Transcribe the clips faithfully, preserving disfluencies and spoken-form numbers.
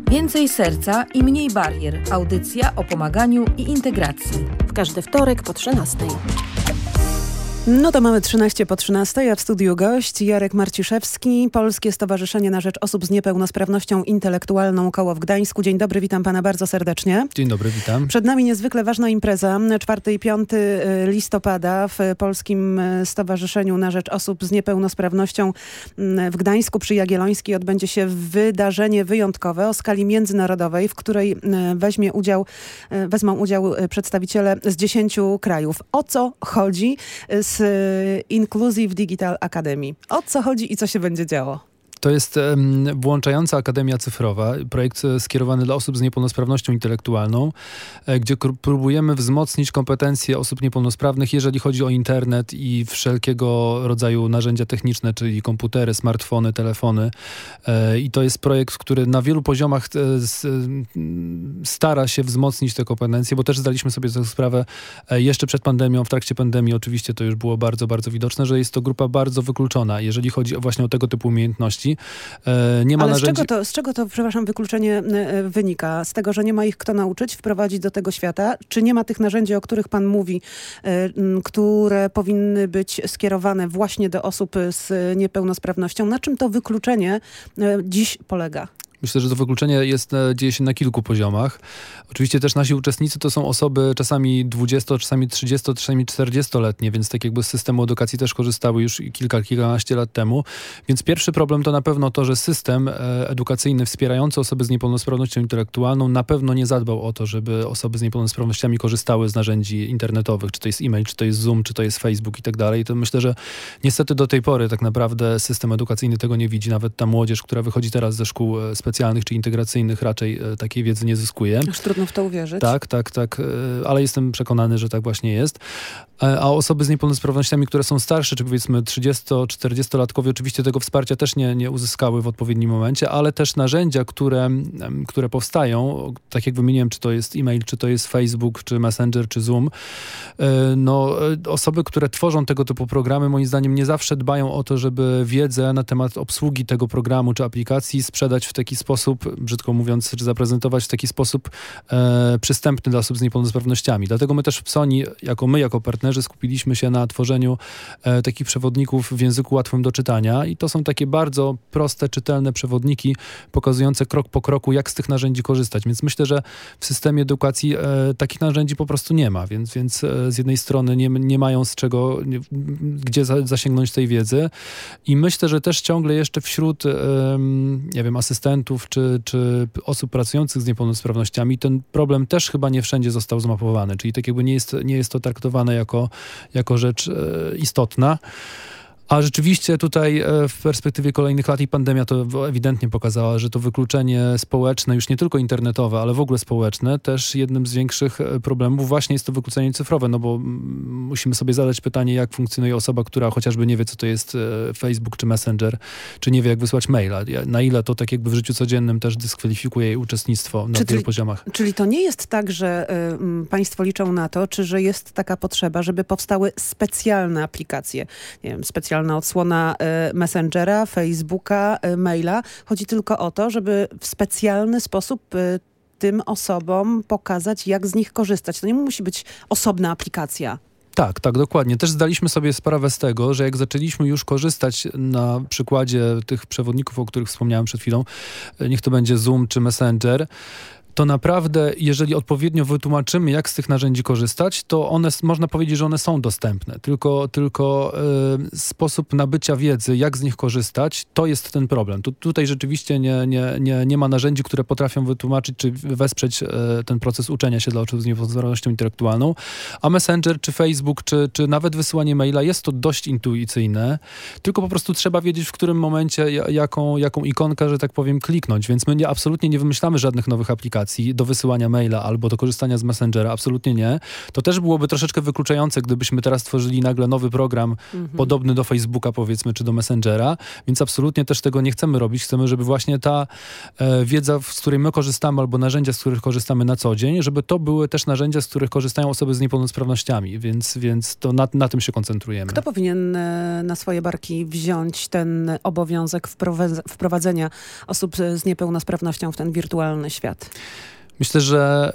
Więcej serca i mniej barier. Audycja o pomaganiu i integracji. W każdy wtorek po trzynastej. No to mamy trzynaście po trzynastej, a w studiu gość Jarek Marciszewski, Polskie Stowarzyszenie na Rzecz Osób z Niepełnosprawnością Intelektualną Koło w Gdańsku. Dzień dobry, witam pana bardzo serdecznie. Dzień dobry, witam. Przed nami niezwykle ważna impreza, czwartego i piątego listopada w Polskim Stowarzyszeniu na Rzecz Osób z Niepełnosprawnością w Gdańsku przy Jagiellońskiej odbędzie się wydarzenie wyjątkowe o skali międzynarodowej, w której weźmie udział, wezmą udział przedstawiciele z dziesięciu krajów. O co chodzi z Inclusive Digital Academy? O co chodzi i co się będzie działo? To jest um, włączająca Akademia Cyfrowa, projekt skierowany dla osób z niepełnosprawnością intelektualną, e, gdzie k- próbujemy wzmocnić kompetencje osób niepełnosprawnych, jeżeli chodzi o internet i wszelkiego rodzaju narzędzia techniczne, czyli komputery, smartfony, telefony. E, I to jest projekt, który na wielu poziomach e, s, stara się wzmocnić te kompetencje, bo też zdaliśmy sobie tę sprawę e, jeszcze przed pandemią, w trakcie pandemii oczywiście to już było bardzo, bardzo widoczne, że jest to grupa bardzo wykluczona, jeżeli chodzi właśnie o tego typu umiejętności. Nie ma Ale narzędzi... z czego to, z czego to, przepraszam, wykluczenie wynika? Z tego, że nie ma ich kto nauczyć, wprowadzić do tego świata? Czy nie ma tych narzędzi, o których pan mówi, które powinny być skierowane właśnie do osób z niepełnosprawnością? Na czym to wykluczenie dziś polega? Myślę, że to wykluczenie jest, dzieje się na kilku poziomach. Oczywiście też nasi uczestnicy to są osoby czasami dwudziesto, czasami trzydziesto, czasami czterdziestoletnie, więc tak jakby z systemu edukacji też korzystały już kilka, kilkanaście lat temu. Więc pierwszy problem to na pewno to, że system edukacyjny wspierający osoby z niepełnosprawnością intelektualną na pewno nie zadbał o to, żeby osoby z niepełnosprawnościami korzystały z narzędzi internetowych, czy to jest e-mail, czy to jest Zoom, czy to jest Facebook i tak dalej. To myślę, że niestety do tej pory tak naprawdę system edukacyjny tego nie widzi. Nawet ta młodzież, która wychodzi teraz ze szkół specjalnych, specjalnych czy integracyjnych raczej e, takiej wiedzy nie zyskuje. Już trudno w to uwierzyć. Tak, tak, tak, e, ale jestem przekonany, że tak właśnie jest. E, a osoby z niepełnosprawnościami, które są starsze, czy powiedzmy trzydziesto-czterdziestolatkowie, oczywiście tego wsparcia też nie, nie uzyskały w odpowiednim momencie, ale też narzędzia, które, które powstają, tak jak wymieniłem, czy to jest e-mail, czy to jest Facebook, czy Messenger, czy Zoom, e, no osoby, które tworzą tego typu programy, moim zdaniem nie zawsze dbają o to, żeby wiedzę na temat obsługi tego programu, czy aplikacji sprzedać w taki sposób, brzydko mówiąc, czy zaprezentować w taki sposób e, przystępny dla osób z niepełnosprawnościami. Dlatego my też w Soni, jako my, jako partnerzy, skupiliśmy się na tworzeniu e, takich przewodników w języku łatwym do czytania i to są takie bardzo proste, czytelne przewodniki pokazujące krok po kroku, jak z tych narzędzi korzystać. Więc myślę, że w systemie edukacji e, takich narzędzi po prostu nie ma, więc, więc e, z jednej strony nie, nie mają z czego, nie, gdzie za, zasięgnąć tej wiedzy i myślę, że też ciągle jeszcze wśród, e, nie wiem, asystentów czy, czy osób pracujących z niepełnosprawnościami, ten problem też chyba nie wszędzie został zmapowany, czyli tak jakby nie jest, nie jest to traktowane jako, jako rzecz e, istotna. A rzeczywiście tutaj w perspektywie kolejnych lat i pandemia to ewidentnie pokazała, że to wykluczenie społeczne, już nie tylko internetowe, ale w ogóle społeczne, też jednym z większych problemów właśnie jest to wykluczenie cyfrowe, no bo musimy sobie zadać pytanie, jak funkcjonuje osoba, która chociażby nie wie, co to jest Facebook czy Messenger, czy nie wie, jak wysłać maila. Na ile to tak jakby w życiu codziennym też dyskwalifikuje jej uczestnictwo na czy, wielu czyli, poziomach. Czyli to nie jest tak, że y, państwo liczą na to, czy że jest taka potrzeba, żeby powstały specjalne aplikacje, nie wiem, specjalne odsłona y, Messengera, Facebooka, y, maila. Chodzi tylko o to, żeby w specjalny sposób y, tym osobom pokazać, jak z nich korzystać. To nie musi być osobna aplikacja. Tak, tak, dokładnie. Też zdaliśmy sobie sprawę z tego, że jak zaczęliśmy już korzystać na przykładzie tych przewodników, o których wspomniałem przed chwilą, niech to będzie Zoom czy Messenger, to naprawdę, jeżeli odpowiednio wytłumaczymy, jak z tych narzędzi korzystać, to one, można powiedzieć, że one są dostępne. Tylko, tylko y, sposób nabycia wiedzy, jak z nich korzystać, to jest ten problem. Tu, tutaj rzeczywiście nie, nie, nie, nie ma narzędzi, które potrafią wytłumaczyć, czy wesprzeć y, ten proces uczenia się dla osób z niepełnosprawnością intelektualną. A Messenger, czy Facebook, czy, czy nawet wysyłanie maila jest to dość intuicyjne, tylko po prostu trzeba wiedzieć, w którym momencie, jaką, jaką ikonkę, że tak powiem, kliknąć. Więc my nie, absolutnie nie wymyślamy żadnych nowych aplikacji. aplikacji do wysyłania maila albo do korzystania z Messengera, absolutnie nie. To też byłoby troszeczkę wykluczające, gdybyśmy teraz tworzyli nagle nowy program mhm. podobny do Facebooka, powiedzmy, czy do Messengera, więc absolutnie też tego nie chcemy robić. Chcemy, żeby właśnie ta e, wiedza, z której my korzystamy, albo narzędzia, z których korzystamy na co dzień, żeby to były też narzędzia, z których korzystają osoby z niepełnosprawnościami, więc, więc to na, na tym się koncentrujemy. Kto powinien e, na swoje barki wziąć ten obowiązek wprowadz- wprowadzenia osób z niepełnosprawnością w ten wirtualny świat? Myślę, że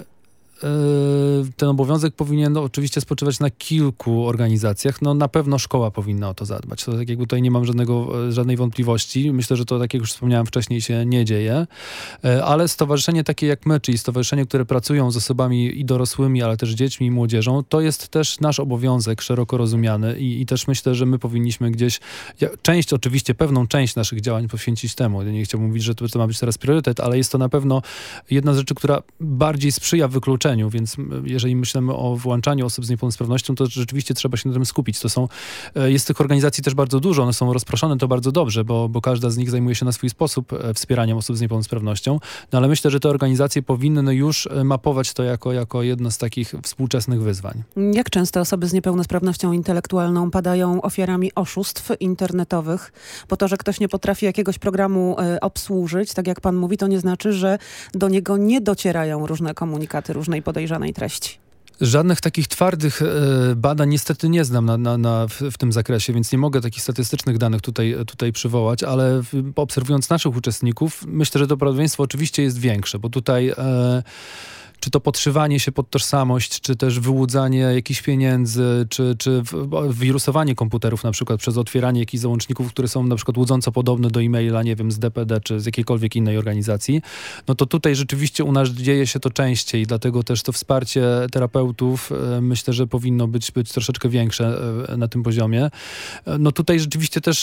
ten obowiązek powinien no, oczywiście spoczywać na kilku organizacjach. No na pewno szkoła powinna o to zadbać. To tak jakby tutaj nie mam żadnego, żadnej wątpliwości. Myślę, że to, tak jak już wspomniałem wcześniej, się nie dzieje. Ale stowarzyszenie takie jak my, czyli stowarzyszenie, które pracują z osobami i dorosłymi, ale też dziećmi i młodzieżą, to jest też nasz obowiązek szeroko rozumiany i, i też myślę, że my powinniśmy gdzieś, część oczywiście, pewną część naszych działań poświęcić temu. Ja nie chciałbym mówić, że to, to ma być teraz priorytet, ale jest to na pewno jedna z rzeczy, która bardziej sprzyja wykluczeniu. Więc jeżeli myślimy o włączaniu osób z niepełnosprawnością, to rzeczywiście trzeba się na tym skupić. To są, jest tych organizacji też bardzo dużo, one są rozproszone, to bardzo dobrze, bo, bo każda z nich zajmuje się na swój sposób wspieraniem osób z niepełnosprawnością, no ale myślę, że te organizacje powinny już mapować to jako, jako jedno z takich współczesnych wyzwań. Jak często osoby z niepełnosprawnością intelektualną padają ofiarami oszustw internetowych? Po to, że ktoś nie potrafi jakiegoś programu y, obsłużyć, tak jak pan mówi, to nie znaczy, że do niego nie docierają różne komunikaty, różnej podejrzanej treści. Żadnych takich twardych e, badań niestety nie znam na, na, na, w, w tym zakresie, więc nie mogę takich statystycznych danych tutaj, tutaj przywołać, ale w, obserwując naszych uczestników, myślę, że to prawdopodobieństwo oczywiście jest większe, bo tutaj e, czy to podszywanie się pod tożsamość, czy też wyłudzanie jakichś pieniędzy, czy, czy wirusowanie komputerów na przykład przez otwieranie jakichś załączników, które są na przykład łudząco podobne do e-maila, nie wiem, z D P D, czy z jakiejkolwiek innej organizacji, no to tutaj rzeczywiście u nas dzieje się to częściej, dlatego też to wsparcie terapeutów e, myślę, że powinno być, być troszeczkę większe e, na tym poziomie. E, no tutaj rzeczywiście też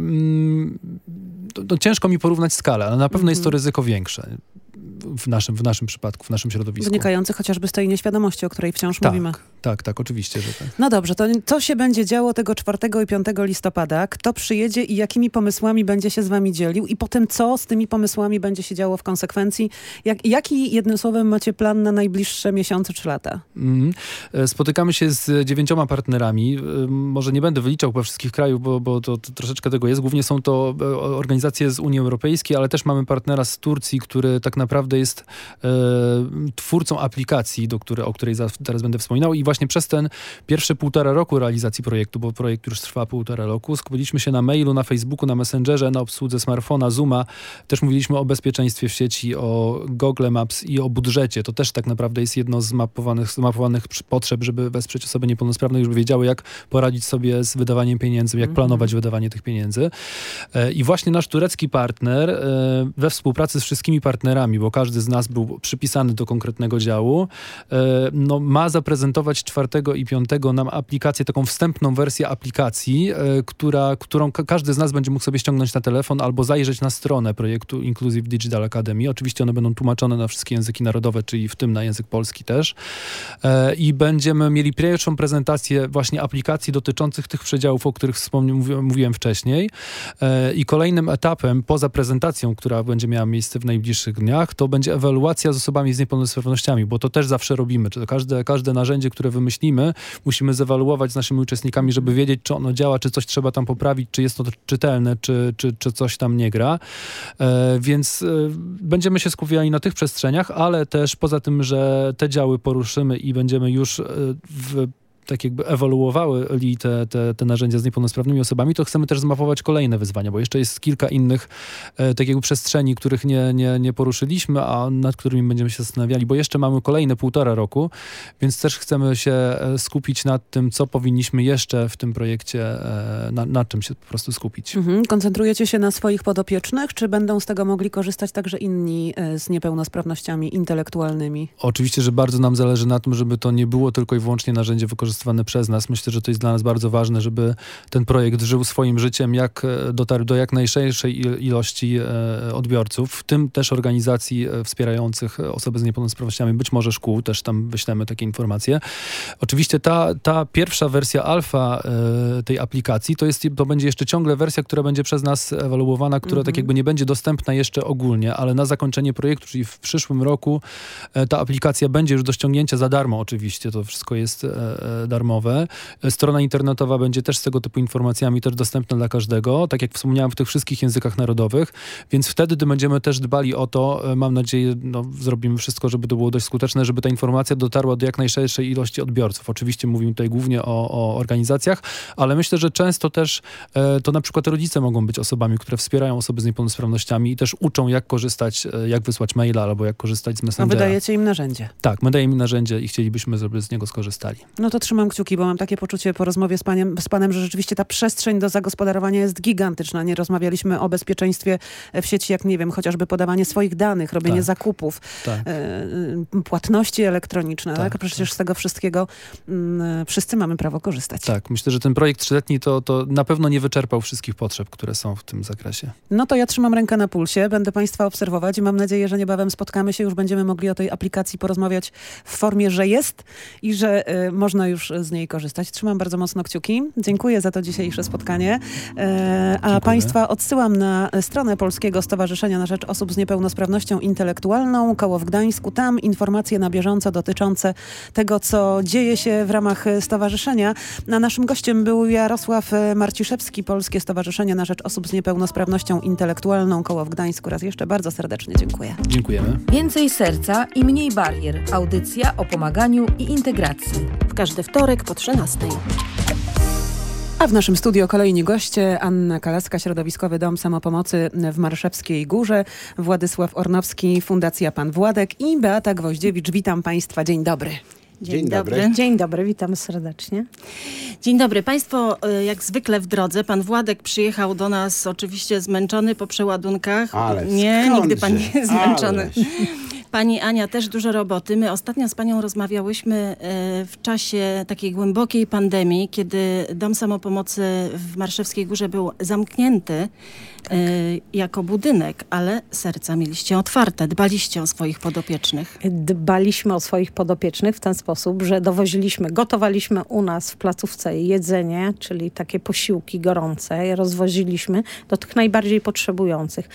mm, no, ciężko mi porównać skalę, ale na pewno mm-hmm. jest to ryzyko większe. W naszym, w naszym przypadku, w naszym środowisku. Wynikający chociażby z tej nieświadomości, o której wciąż tak, mówimy. Tak, tak, oczywiście, że tak. No dobrze, to co się będzie działo tego czwartego i piątego listopada? Kto przyjedzie i jakimi pomysłami będzie się z wami dzielił? I potem co z tymi pomysłami będzie się działo w konsekwencji? Jak, jaki, jednym słowem, macie plan na najbliższe miesiące czy lata? Mm. Spotykamy się z dziewięcioma partnerami. Może nie będę wyliczał po wszystkich krajów, bo, bo to, to troszeczkę tego jest. Głównie są to organizacje z Unii Europejskiej, ale też mamy partnera z Turcji, który tak naprawdę jest e, twórcą aplikacji, do której, o której za, teraz będę wspominał. I właśnie przez ten pierwsze półtora roku realizacji projektu, bo projekt już trwa półtora roku, skupiliśmy się na mailu, na Facebooku, na Messengerze, na obsłudze smartfona, Zooma. Też mówiliśmy o bezpieczeństwie w sieci, o Google Maps i o budżecie. To też tak naprawdę jest jedno z mapowanych, zmapowanych potrzeb, żeby wesprzeć osoby niepełnosprawne, żeby wiedziały, jak poradzić sobie z wydawaniem pieniędzy, jak planować mm. wydawanie tych pieniędzy. E, I właśnie nasz turecki partner e, we współpracy z wszystkimi partnerami, bo każdy z nas był przypisany do konkretnego działu, e, no, ma zaprezentować czwartego i piątego nam aplikację, taką wstępną wersję aplikacji, e, która, którą ka- każdy z nas będzie mógł sobie ściągnąć na telefon albo zajrzeć na stronę projektu Inclusive Digital Academy. Oczywiście one będą tłumaczone na wszystkie języki narodowe, czyli w tym na język polski też. E, I będziemy mieli pierwszą prezentację właśnie aplikacji dotyczących tych przedziałów, o których wspomniałem, mówi, mówiłem wcześniej. E, I kolejnym etapem, poza prezentacją, która będzie miała miejsce w najbliższych dniach, to będzie ewaluacja z osobami z niepełnosprawnościami, bo to też zawsze robimy. Czy to każde, każde narzędzie, które wymyślimy, musimy zewaluować z naszymi uczestnikami, żeby wiedzieć, czy ono działa, czy coś trzeba tam poprawić, czy jest to czytelne, czy, czy, czy coś tam nie gra. E, więc e, będziemy się skupiali na tych przestrzeniach, ale też poza tym, że te działy poruszymy i będziemy już e, w tak jakby ewoluowały te, te, te narzędzia z niepełnosprawnymi osobami, to chcemy też zmapować kolejne wyzwania, bo jeszcze jest kilka innych e, tak jakby przestrzeni, których nie, nie, nie poruszyliśmy, a nad którymi będziemy się zastanawiali, bo jeszcze mamy kolejne półtora roku, więc też chcemy się skupić nad tym, co powinniśmy jeszcze w tym projekcie, e, na, na czym się po prostu skupić. Mhm. Koncentrujecie się na swoich podopiecznych, czy będą z tego mogli korzystać także inni e, z niepełnosprawnościami intelektualnymi? Oczywiście, że bardzo nam zależy na tym, żeby to nie było tylko i wyłącznie narzędzie wykorzystane wykorzystywany przez nas. Myślę, że to jest dla nas bardzo ważne, żeby ten projekt żył swoim życiem, jak dotarł do jak najszerszej ilości odbiorców, w tym też organizacji wspierających osoby z niepełnosprawnościami, być może szkół, też tam wyślemy takie informacje. Oczywiście ta, ta pierwsza wersja alfa tej aplikacji, to, jest, to będzie jeszcze ciągle wersja, która będzie przez nas ewaluowana, która mm-hmm. tak jakby nie będzie dostępna jeszcze ogólnie, ale na zakończenie projektu, czyli w przyszłym roku ta aplikacja będzie już do ściągnięcia za darmo oczywiście, to wszystko jest e, darmowe. Strona internetowa będzie też z tego typu informacjami też dostępna dla każdego, tak jak wspomniałem, w tych wszystkich językach narodowych, więc wtedy, gdy będziemy też dbali o to, mam nadzieję, no, zrobimy wszystko, żeby to było dość skuteczne, żeby ta informacja dotarła do jak najszerszej ilości odbiorców. Oczywiście mówimy tutaj głównie o, o organizacjach, ale myślę, że często też e, to na przykład rodzice mogą być osobami, które wspierają osoby z niepełnosprawnościami i też uczą, jak korzystać, jak wysłać maila albo jak korzystać z Messengera. A wydajecie im narzędzie. Tak, my dajemy im narzędzie i chcielibyśmy, żeby z niego skorzystali. No to trzymam kciuki, bo mam takie poczucie po rozmowie z, paniem, z panem, że rzeczywiście ta przestrzeń do zagospodarowania jest gigantyczna. Nie rozmawialiśmy o bezpieczeństwie w sieci, jak nie wiem, chociażby podawanie swoich danych, robienie tak. zakupów, tak. Y, płatności elektroniczne. Tak, tak? Przecież tak. z tego wszystkiego y, wszyscy mamy prawo korzystać. Tak, myślę, że ten projekt trzyletni to, to na pewno nie wyczerpał wszystkich potrzeb, które są w tym zakresie. No to ja trzymam rękę na pulsie, będę państwa obserwować i mam nadzieję, że niebawem spotkamy się, już będziemy mogli o tej aplikacji porozmawiać w formie, że jest i że y, można już z niej korzystać. Trzymam bardzo mocno kciuki. Dziękuję za to dzisiejsze spotkanie. E, a państwa odsyłam na stronę Polskiego Stowarzyszenia na Rzecz Osób z Niepełnosprawnością Intelektualną, koło w Gdańsku. Tam informacje na bieżąco dotyczące tego, co dzieje się w ramach stowarzyszenia. A naszym gościem był Jarosław Marciszewski, Polskie Stowarzyszenie na Rzecz Osób z Niepełnosprawnością Intelektualną, koło w Gdańsku. Raz jeszcze bardzo serdecznie dziękuję. Dziękujemy. Więcej serca i mniej barier. Audycja o pomaganiu i integracji. W każdy wtorek po trzynastej. A w naszym studio kolejni goście: Anna Kalaska, Środowiskowy Dom Samopomocy w Marszewskiej Górze, Władysław Ornowski, Fundacja Pan Władek i Beata Gwoździewicz. Witam państwa. Dzień dobry. Dzień, Dzień dobry. dobry. Dzień dobry, witamy serdecznie. Dzień dobry. Państwo jak zwykle w drodze. Pan Władek przyjechał do nas oczywiście zmęczony po przeładunkach. Ale nie, skądże? nigdy pan nie jest zmęczony. Ależ. Pani Ania też dużo roboty. My ostatnio z panią rozmawiałyśmy w czasie takiej głębokiej pandemii, kiedy Dom Samopomocy w Marszewskiej Górze był zamknięty tak. jako budynek, ale serca mieliście otwarte. Dbaliście o swoich podopiecznych. Dbaliśmy o swoich podopiecznych w ten sposób, że dowoziliśmy, gotowaliśmy u nas w placówce jedzenie, czyli takie posiłki gorące, rozwoziliśmy do tych najbardziej potrzebujących.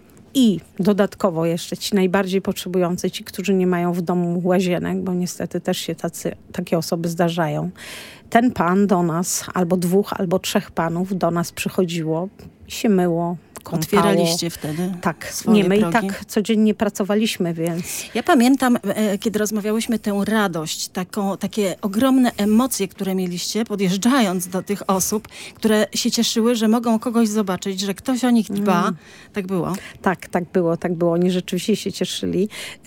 I dodatkowo jeszcze ci najbardziej potrzebujący, ci, którzy nie mają w domu łazienek, bo niestety też się tacy, takie osoby zdarzają. Ten pan do nas, albo dwóch, albo trzech panów do nas przychodziło i się myło, kąpało. Otwieraliście wtedy Tak, swoje nie, my progi. i tak codziennie pracowaliśmy, więc... Ja pamiętam, e, kiedy rozmawiałyśmy, tę radość, taką, takie ogromne emocje, które mieliście, podjeżdżając do tych osób, które się cieszyły, że mogą kogoś zobaczyć, że ktoś o nich dba. Mm. Tak było? Tak, tak było, tak było. Oni rzeczywiście się cieszyli.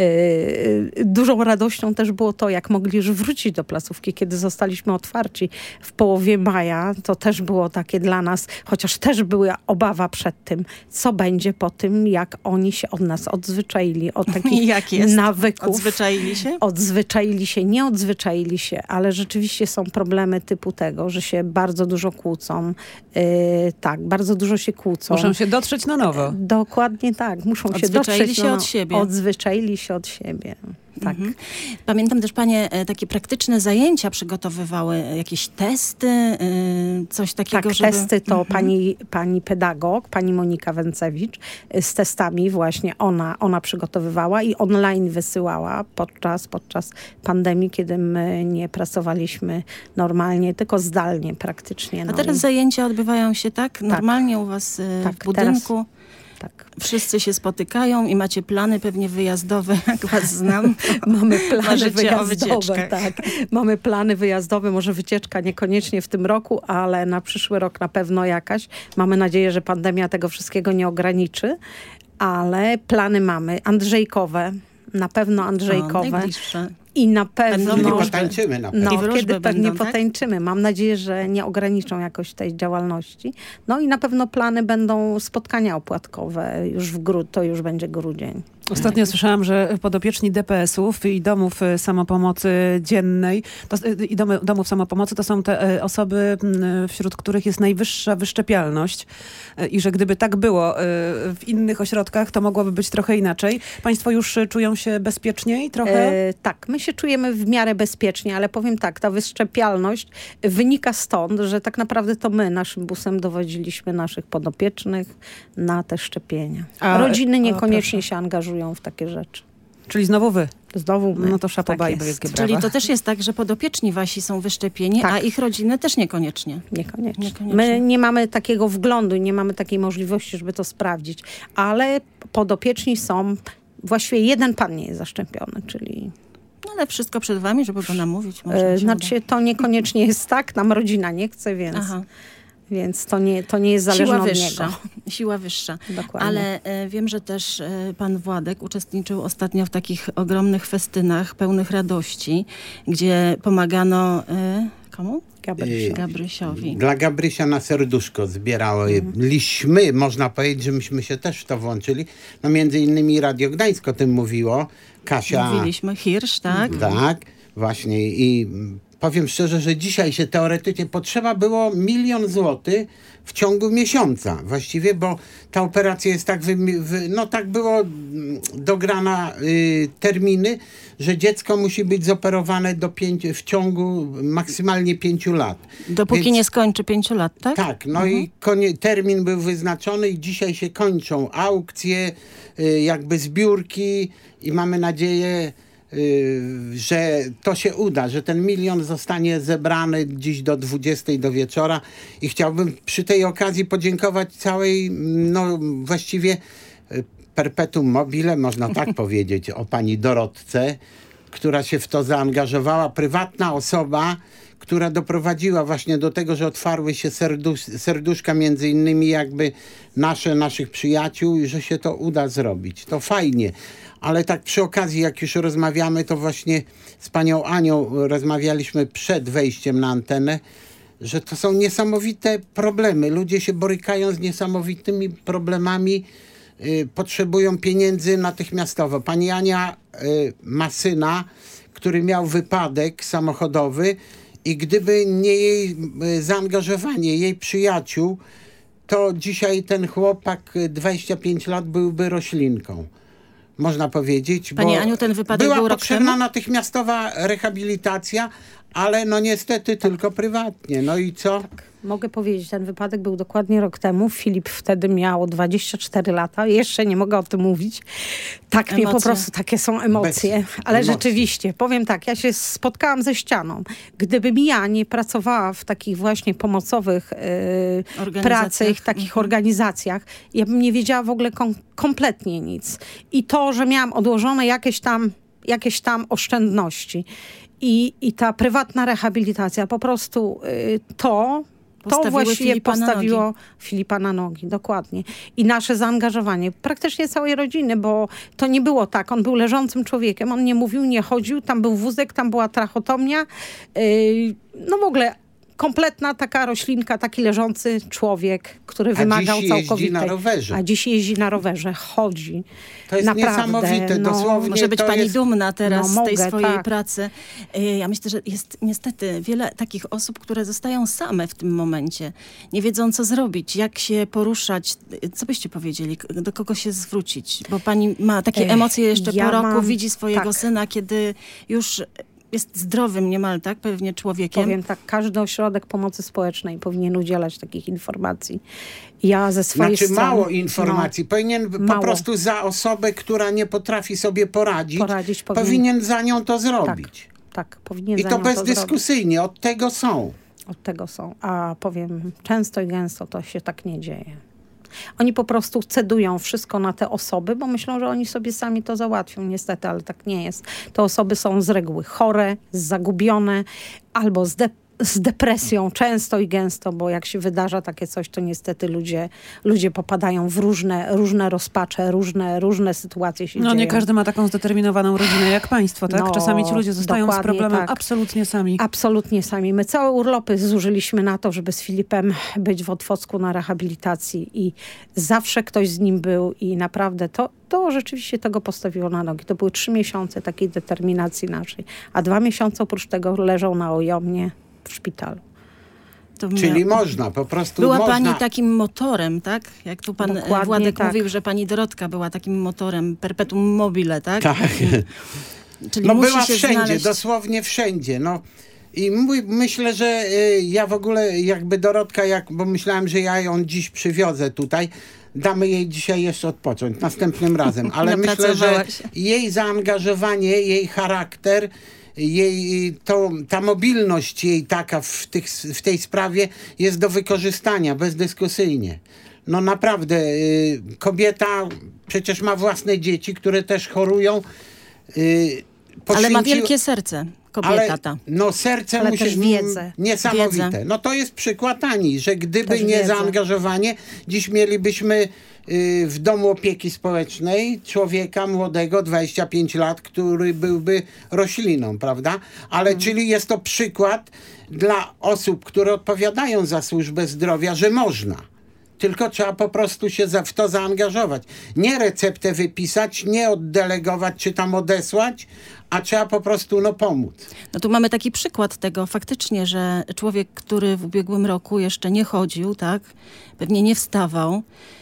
Yy, dużą radością też było to, jak mogli już wrócić do placówki, kiedy zostaliśmy otwarci w połowie maja. To też było takie dla nas, chociaż też była obawa przed tym, co będzie po tym, jak oni się od nas odzwyczaili, od takich jak jest? nawyków. Odzwyczaili się? Odzwyczaili się, nie odzwyczaili się, ale rzeczywiście są problemy typu tego, że się bardzo dużo kłócą. Yy, tak, bardzo dużo się kłócą. Muszą się dotrzeć na nowo. Dokładnie tak, muszą się dotrzeć. Odzwyczaili się od siebie. Odzwyczaili się od siebie. Tak. Mhm. Pamiętam też, panie, takie praktyczne zajęcia przygotowywały, jakieś testy, coś takiego, tak, żeby... testy to mhm. pani, pani pedagog, pani Monika Węcewicz z testami właśnie ona, ona przygotowywała i online wysyłała podczas, podczas pandemii, kiedy my nie pracowaliśmy normalnie, tylko zdalnie praktycznie. No. A teraz i... zajęcia odbywają się tak normalnie tak. u was tak, w budynku? Teraz... Tak. Wszyscy się spotykają i macie plany pewnie wyjazdowe, jak was znam. Mamy plany Marzycie wyjazdowe, tak. Mamy plany wyjazdowe, może wycieczka niekoniecznie w tym roku, ale na przyszły rok na pewno jakaś. Mamy nadzieję, że pandemia tego wszystkiego nie ograniczy, ale plany mamy. Andrzejkowe, na pewno Andrzejkowe. O, najbliższe. I na pewno... Kiedy potańczymy na pewno. No, kiedy pewnie będą, potańczymy. Tak? Mam nadzieję, że nie ograniczą jakoś tej działalności. No i na pewno plany będą spotkania opłatkowe. Już w gru- to już będzie grudzień. Ostatnio słyszałam, że podopieczni D P S-ów i domów samopomocy dziennej, to, i domy, domów samopomocy to są te osoby, wśród których jest najwyższa wyszczepialność i że gdyby tak było w innych ośrodkach, to mogłoby być trochę inaczej. Państwo już czują się bezpieczniej trochę? E, tak, my się czujemy w miarę bezpiecznie, ale powiem tak, ta wyszczepialność wynika stąd, że tak naprawdę to my naszym busem dowodziliśmy naszych podopiecznych na te szczepienia. A rodziny niekoniecznie się angażują w takie rzeczy. Czyli znowu wy? Znowu my. No to szapoba i wielkie brawa. Czyli to też jest tak, że podopieczni wasi są wyszczepieni, tak. a ich rodziny też niekoniecznie. Niekoniecznie. niekoniecznie. My nie mamy takiego wglądu, nie mamy takiej możliwości, żeby to sprawdzić. Ale podopieczni są, właściwie jeden pan nie jest zaszczepiony, czyli... No ale wszystko przed wami, żeby go namówić. Może e, znaczy to niekoniecznie jest tak, nam rodzina nie chce, więc... Aha. Więc to nie, to nie jest zależne Siła od wyższa. niego. Siła wyższa. Dokładnie. Ale e, wiem, że też e, pan Władek uczestniczył ostatnio w takich ogromnych festynach pełnych radości, gdzie pomagano e, komu? Gabrysiowi. Gabrysiowi. Dla Gabrysia na serduszko zbieraliśmy, mm. można powiedzieć, że myśmy się też w to włączyli. No między innymi Radio Gdańsk o tym mówiło. Kasia... Mówiliśmy, Hirsch, tak? Tak, właśnie i... Powiem szczerze, że dzisiaj się teoretycznie potrzeba było milion złotych w ciągu miesiąca właściwie, bo ta operacja jest tak, wy, wy, no tak było dograna y, terminy, że dziecko musi być zoperowane do pięć, w ciągu maksymalnie pięciu lat. Dopóki Więc, nie skończy pięciu lat, tak? Tak, no mhm. i konie, termin był wyznaczony i dzisiaj się kończą aukcje, y, jakby zbiórki i mamy nadzieję, że to się uda, że ten milion zostanie zebrany dziś do dwudziestej do wieczora i chciałbym przy tej okazji podziękować całej, no właściwie perpetuum mobile, można tak powiedzieć, o pani Dorotce, która się w to zaangażowała, prywatna osoba, która doprowadziła właśnie do tego, że otwarły się serdusz, serduszka między innymi jakby nasze, naszych przyjaciół i że się to uda zrobić. To fajnie. Ale tak przy okazji, jak już rozmawiamy, to właśnie z panią Anią rozmawialiśmy przed wejściem na antenę, że to są niesamowite problemy. Ludzie się borykają z niesamowitymi problemami, yy, potrzebują pieniędzy natychmiastowo. Pani Ania yy, ma syna, który miał wypadek samochodowy i gdyby nie jej yy, zaangażowanie, jej przyjaciół, to dzisiaj ten chłopak dwadzieścia pięć lat byłby roślinką. Można powiedzieć, Pani bo Aniu, ten wypadek była był rok potrzebna temu? natychmiastowa rehabilitacja, ale no niestety tak. tylko prywatnie. No i co? Tak. Mogę powiedzieć, ten wypadek był dokładnie rok temu. Filip wtedy miał dwadzieścia cztery lata. Jeszcze nie mogę o tym mówić. Tak mnie po prostu, takie są emocje. Bez Ale emocji. Rzeczywiście, powiem tak, ja się spotkałam ze ścianą. Gdybym ja nie pracowała w takich właśnie pomocowych yy, pracach, takich mhm. organizacjach, ja bym nie wiedziała w ogóle kom kompletnie nic. I to, że miałam odłożone jakieś tam, jakieś tam oszczędności i, i ta prywatna rehabilitacja, po prostu yy, to... To właściwie Filipa postawiło na Filipa na nogi, dokładnie. I nasze zaangażowanie praktycznie całej rodziny, bo to nie było tak. On był leżącym człowiekiem, on nie mówił, nie chodził, tam był wózek, tam była trachotomia. Yy, no w ogóle kompletna taka roślinka, taki leżący człowiek, który A wymagał dziś całkowitej... jeździ na rowerze. A dziś jeździ na rowerze, chodzi. To jest Naprawdę, niesamowite, no, dosłownie. Może być to pani jest... dumna teraz no, z tej mogę, swojej tak. pracy. Ja myślę, że jest niestety wiele takich osób, które zostają same w tym momencie. Nie wiedzą, co zrobić, jak się poruszać. Co byście powiedzieli? Do kogo się zwrócić? Bo pani ma takie emocje jeszcze ja po roku, mam, widzi swojego tak. syna, kiedy już... jest zdrowym niemal, tak? Pewnie człowiekiem. Powiem tak, każdy ośrodek pomocy społecznej powinien udzielać takich informacji. Ja ze swojej Znaczy strony... mało informacji. No, powinien mało. po prostu za osobę, która nie potrafi sobie poradzić, poradzić powinien... powinien za nią to zrobić. Tak, tak powinien I za to nią bezdyskusyjnie, to od tego są. Od tego są. A powiem, często i gęsto to się tak nie dzieje. Oni po prostu cedują wszystko na te osoby, bo myślą, że oni sobie sami to załatwią. Niestety, ale tak nie jest. Te osoby są z reguły chore, zagubione, albo z, de z depresją często i gęsto, bo jak się wydarza takie coś, to niestety ludzie, ludzie popadają w różne, różne rozpacze, różne, różne sytuacje się No dzieją. nie każdy ma taką zdeterminowaną rodzinę jak państwo, tak? No, Czasami ci ludzie zostają z dokładnie problemem tak. absolutnie sami. Absolutnie sami. My całe urlopy zużyliśmy na to, żeby z Filipem być w Otwocku na rehabilitacji i zawsze ktoś z nim był i naprawdę to, to rzeczywiście tego postawiło na nogi. To były trzy miesiące takiej determinacji naszej, a dwa miesiące oprócz tego leżał na ojomnie w szpitalu. To Czyli miał- można, po prostu Była można. pani takim motorem, tak? Jak tu pan e, Dokładnie Władek tak. mówił, że pani Dorotka była takim motorem perpetuum mobile, tak? Tak. Czyli No musi była się wszędzie, znaleźć... dosłownie wszędzie. No. I mój, myślę, że y, ja w ogóle jakby Dorotka, jak, bo myślałem, że ja ją dziś przywiozę tutaj, damy jej dzisiaj jeszcze odpocząć, następnym razem. Ale myślę, że Napracowała się. jej zaangażowanie, jej charakter, jej, to, ta mobilność jej taka w, tych, w tej sprawie jest do wykorzystania bezdyskusyjnie. No naprawdę, y, kobieta przecież ma własne dzieci, które też chorują. Y, Ale ma poświęci- wielkie serce, kobieta ale, ta. no serce Ale musi też wiedzę. niesamowite. Wiedzę. No to jest przykład Ani, że gdyby Też nie wiedzę. zaangażowanie, dziś mielibyśmy y, w domu opieki społecznej człowieka młodego, dwadzieścia pięć lat, który byłby rośliną, prawda? Ale Mhm. czyli jest to przykład dla osób, które odpowiadają za służbę zdrowia, że można. Tylko trzeba po prostu się za, w to zaangażować. Nie receptę wypisać, nie oddelegować czy tam odesłać, a trzeba po prostu no, pomóc. No tu mamy taki przykład tego faktycznie, że człowiek, który w ubiegłym roku jeszcze nie chodził, tak? Pewnie nie wstawał.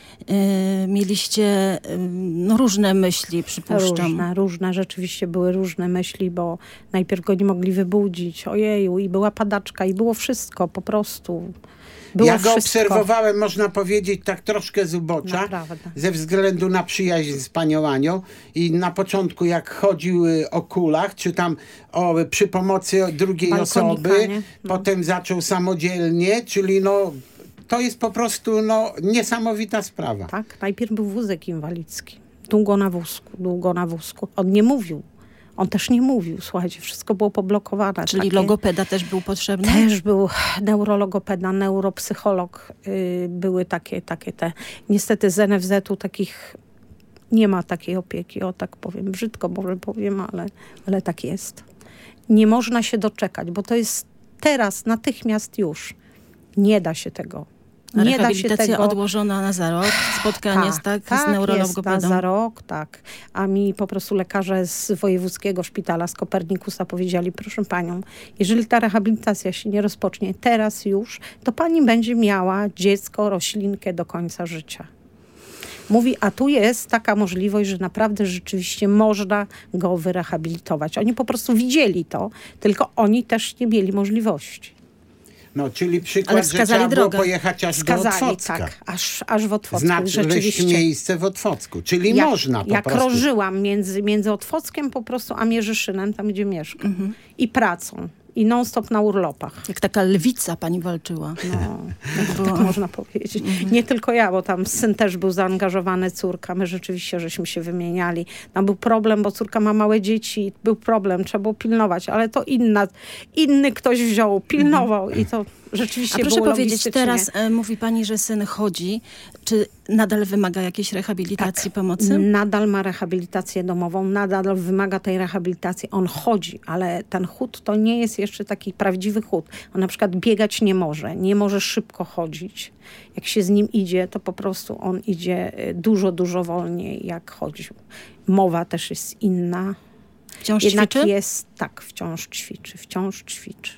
Yy, mieliście yy, no, różne myśli, przypuszczam. Różne, różne, rzeczywiście były różne myśli, bo najpierw go nie mogli wybudzić, ojeju, i była padaczka, i było wszystko, po prostu. Było Ja go wszystko. obserwowałem, można powiedzieć, tak troszkę z ubocza, Naprawdę. ze względu na przyjaźń z panią Anią. I na początku, jak chodził y, o kulach, czy tam o, przy pomocy drugiej Balkonika, osoby, nie? No. potem zaczął samodzielnie, czyli no, to jest po prostu no, niesamowita sprawa. Tak, najpierw był wózek inwalidzki. Długo na wózku, długo na wózku. On nie mówił. On też nie mówił, słuchajcie, wszystko było poblokowane. Czyli Takie- logopeda też był potrzebny? Też był neurologopeda, neuropsycholog. Yy, były takie, takie te... Niestety z N F Z u takich nie ma takiej opieki, o tak powiem. Brzydko może powiem, ale, ale tak jest. Nie można się doczekać, bo to jest teraz, natychmiast już. Nie da się tego. A Nie da się rehabilitacja tego... odłożona na za rok? Spotkanie z, tak, z jest, neurologopedą? na za rok, tak. A mi po prostu lekarze z wojewódzkiego szpitala, z Kopernikusa powiedzieli, proszę panią, jeżeli ta rehabilitacja się nie rozpocznie teraz już, to pani będzie miała dziecko, roślinkę do końca życia. Mówi, a tu jest taka możliwość, że naprawdę rzeczywiście można go wyrehabilitować. Oni po prostu widzieli to, tylko oni też nie mieli możliwości. No, czyli Ale przykład, że wskazali trzeba drogę. było pojechać aż do Skazali, Otwocka. tak, aż, aż w Otwocku. Znaleźć rzeczywiście. miejsce w Otwocku. Czyli Jak, można po jak prostu. krążyłam między, między Otwockiem po prostu, a Mierzyszynem, tam gdzie mieszkam. Mhm. I pracą. I non-stop na urlopach. Jak taka lwica pani walczyła. No, Tak było. tak można powiedzieć. Nie tylko ja, bo tam syn też był zaangażowany, córka. My rzeczywiście żeśmy się wymieniali. Tam był problem, bo córka ma małe dzieci. Był problem, trzeba było pilnować, ale to inna, inny ktoś wziął, pilnował i to rzeczywiście A proszę było powiedzieć, logistycznie. teraz e, mówi pani, że syn chodzi. Czy nadal wymaga jakiejś rehabilitacji, pomocy? Nadal ma rehabilitację domową, nadal wymaga tej rehabilitacji. On chodzi, ale ten chód to nie jest jeszcze taki prawdziwy chód. On na przykład biegać nie może, nie może szybko chodzić. Jak się z nim idzie, to po prostu on idzie y, dużo, dużo wolniej jak chodził. Mowa też jest inna. Wciąż Jednak ćwiczy? jest, tak, wciąż ćwiczy, wciąż ćwiczy.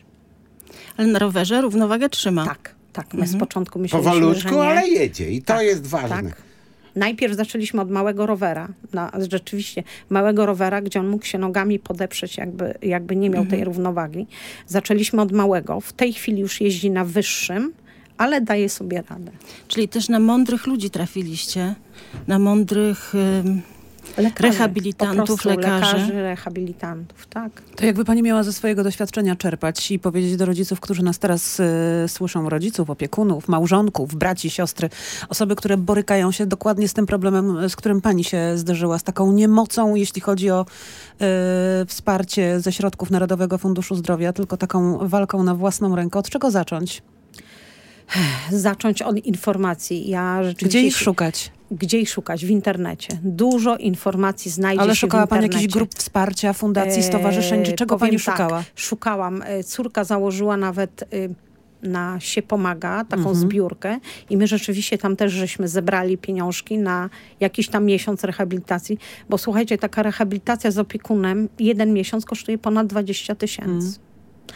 Ale na rowerze równowagę trzyma. Tak, tak. My z początku myśleliśmy, że Powolutku, nie. ale jedzie i to Tak, jest ważne. Tak. Najpierw zaczęliśmy od małego rowera. Na, rzeczywiście małego rowera, gdzie on mógł się nogami podeprzeć, jakby, jakby nie miał Mhm. tej równowagi. Zaczęliśmy od małego. W tej chwili już jeździ na wyższym, ale daje sobie radę. Czyli też na mądrych ludzi trafiliście. Na mądrych ym, Lekarzy, rehabilitantów, po prostu lekarzy. lekarzy, rehabilitantów, tak. To jakby pani miała ze swojego doświadczenia czerpać i powiedzieć do rodziców, którzy nas teraz y, słyszą, rodziców, opiekunów, małżonków, braci, siostry, osoby, które borykają się dokładnie z tym problemem, z którym pani się zderzyła, z taką niemocą, jeśli chodzi o y, wsparcie ze środków Narodowego Funduszu Zdrowia, tylko taką walką na własną rękę. Od czego zacząć? Zacząć od informacji. Ja rzeczywiście Gdzie ich szukać? Gdzie ich szukać? W internecie. Dużo informacji znajdzie Ale się szukała w pani internecie. jakichś grup wsparcia, fundacji, stowarzyszeń, czy czego Powiem pani tak, szukała? Szukałam. E, Córka założyła nawet y, na Się Pomaga taką Mhm. zbiórkę i my rzeczywiście tam też żeśmy zebrali pieniążki na jakiś tam miesiąc rehabilitacji, bo słuchajcie, taka rehabilitacja z opiekunem jeden miesiąc kosztuje ponad dwadzieścia tysięcy. Mhm.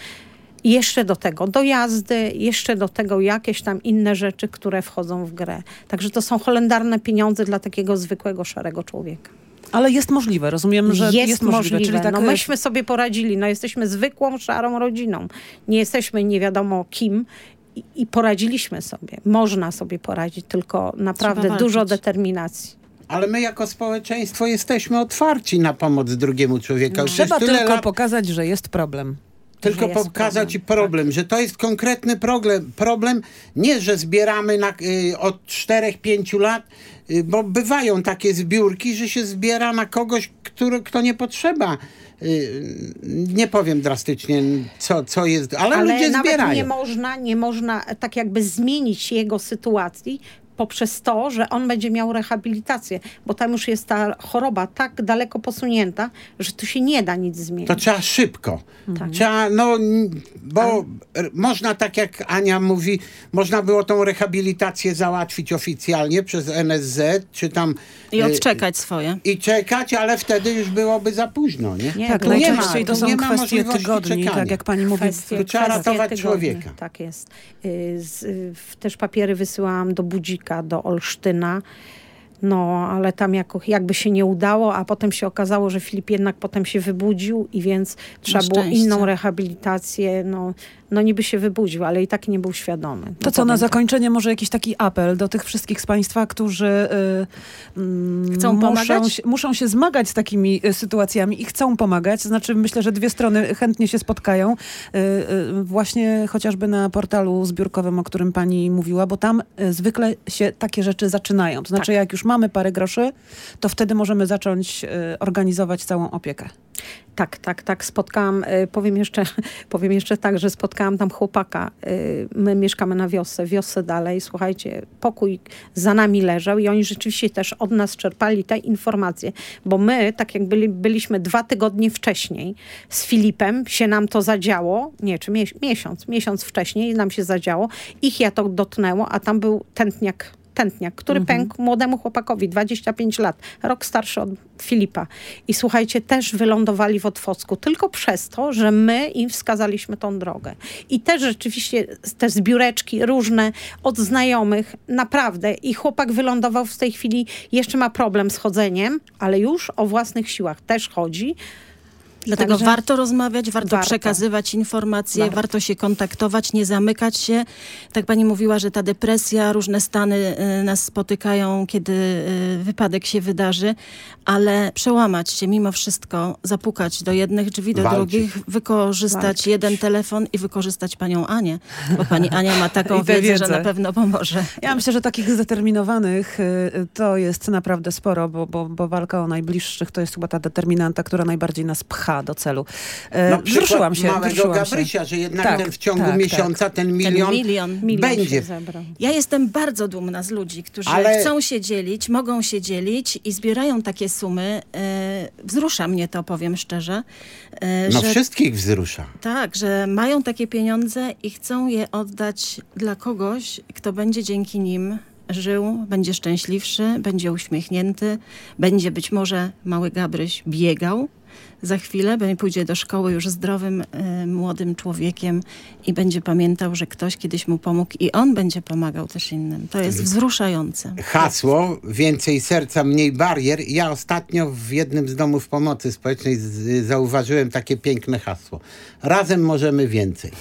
I jeszcze do tego dojazdy, jeszcze do tego jakieś tam inne rzeczy, które wchodzą w grę. Także to są holendarne pieniądze dla takiego zwykłego, szarego człowieka. Ale jest możliwe, rozumiem, że jest, jest możliwe. możliwe. Czyli tak No myśmy sobie poradzili. No jesteśmy zwykłą, szarą rodziną. Nie jesteśmy nie wiadomo kim i, i poradziliśmy sobie. Można sobie poradzić, tylko naprawdę Trzeba dużo walczyć. determinacji. Ale my jako społeczeństwo jesteśmy otwarci na pomoc drugiemu człowiekowi. Przecież Trzeba tyle tylko lat- pokazać, że jest problem. Tylko że jest pokazać problem. problem, że to jest konkretny problem. Problem nie, że zbieramy na, y, od czterech pięciu lat, y, bo bywają takie zbiórki, że się zbiera na kogoś, który, kto nie potrzeba. Y, nie powiem drastycznie, co, co jest, ale, Ale ludzie nawet zbierają. nie można, nie można tak jakby zmienić jego sytuacji poprzez to, że on będzie miał rehabilitację, bo tam już jest ta choroba tak daleko posunięta, że tu się nie da nic zmienić. To trzeba szybko. Tak. Trzeba, no, n- bo r- można, tak jak Ania mówi, można było tą rehabilitację załatwić oficjalnie przez N S Z, czy tam... I y, odczekać swoje. I czekać, ale wtedy już byłoby za późno, nie? Nie, Tak, tu nie ma- najczęściej to tu są nie ma kwestie możliwości tygodni, czekania. tak jak pani mówi. Kwestie, Tu trzeba kwestie ratować tygodni. człowieka. Tak jest. Y, Z, y, w- też papiery wysyłałam do Budzika, do Olsztyna. No, ale tam jako, jakby się nie udało, a potem się okazało, że Filip jednak potem się wybudził i więc trzeba było szczęście. inną rehabilitację. No, no niby się wybudził, ale i tak nie był świadomy. No, To co, na powiem tak. zakończenie może jakiś taki apel do tych wszystkich z państwa, którzy y, mm, Chcą muszą, pomagać? się, muszą się zmagać z takimi y, sytuacjami i chcą pomagać. Znaczy myślę, że dwie strony chętnie się spotkają. Y, y, właśnie chociażby na portalu zbiórkowym, o którym pani mówiła, bo tam y, zwykle się takie rzeczy zaczynają. To znaczy Tak. jak już mamy parę groszy, to wtedy możemy zacząć y, organizować całą opiekę. Tak, tak, tak. Spotkałam, y, powiem jeszcze, powiem jeszcze tak, że spotkałam tam chłopaka. Y, my mieszkamy na wiosce, wiosce dalej. Słuchajcie, pokój za nami leżał i oni rzeczywiście też od nas czerpali te informacje, bo my, tak jak byli, byliśmy dwa tygodnie wcześniej z Filipem, się nam to zadziało, nie, czy mies- miesiąc, miesiąc wcześniej nam się zadziało. Ich ja to dotknęło, a tam był tętniak Tętniak, który Mhm. pękł młodemu chłopakowi, dwadzieścia pięć lat, rok starszy od Filipa. I słuchajcie, też wylądowali w Otwocku, tylko przez to, że my im wskazaliśmy tą drogę. I też rzeczywiście te zbióreczki różne od znajomych, naprawdę. I chłopak wylądował w tej chwili, jeszcze ma problem z chodzeniem, ale już o własnych siłach też chodzi. Dlatego Także warto rozmawiać, warto, warto. przekazywać informacje, Warto. warto. się kontaktować, nie zamykać się. Tak pani mówiła, że ta depresja, różne stany y, nas spotykają, kiedy y, wypadek się wydarzy, ale przełamać się mimo wszystko, zapukać do jednych drzwi, do Walczyć. drugich, wykorzystać Walczyć. jeden telefon i wykorzystać panią Anię, bo pani Ania ma taką I tę wiedzę, że wiedzę. na pewno pomoże. Ja myślę, że takich zdeterminowanych y, to jest naprawdę sporo, bo, bo, bo walka o najbliższych to jest chyba ta determinanta, która najbardziej nas pcha do celu. E, No, przykład wzruszyłam się, małego wzruszyłam się. Gabrysia, że jednak Tak, ten w ciągu tak, miesiąca ten Ten milion, milion. Milion będzie. się zebrał. Ja jestem bardzo dumna z ludzi, którzy Ale- chcą się dzielić, mogą się dzielić i zbierają takie sumy. E, wzrusza mnie to, powiem szczerze. E, no że, wszystkich wzrusza. tak, że mają takie pieniądze i chcą je oddać dla kogoś, kto będzie dzięki nim żył, będzie szczęśliwszy, będzie uśmiechnięty, będzie być może mały Gabryś biegał za chwilę, będzie pójdzie do szkoły już zdrowym, y, młodym człowiekiem i będzie pamiętał, że ktoś kiedyś mu pomógł i on będzie pomagał też innym. To jest wzruszające. Hasło więcej serca, mniej barier. Ja ostatnio w jednym z domów pomocy społecznej z, zauważyłem takie piękne hasło. Razem możemy więcej.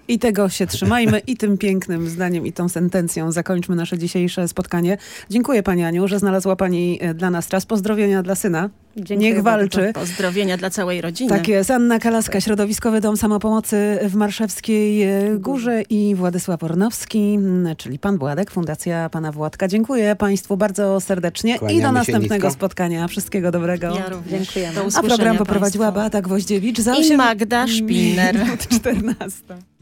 I tego się trzymajmy i tym pięknym zdaniem i tą sentencją zakończmy nasze dzisiejsze spotkanie. Dziękuję pani Aniu, że znalazła pani dla nas czas. Pozdrowienia dla syna. Dziękuję Niech walczy. bardzo. Pozdrowienia dla całej rodziny. Tak jest. Anna Kalaska, Środowiskowy Dom Samopomocy w Marszewskiej Górze i Władysław Ornowski, czyli pan Władek, Fundacja pana Władka. Dziękuję państwu bardzo serdecznie Kłaniamy i do się następnego nisko. spotkania. Wszystkiego dobrego. Ja również. Dziękujemy. Do A usłyszenia program poprowadziła państwu. Beata Gwoździewicz. Za I osiem Magda Szpilner. minut czternaście.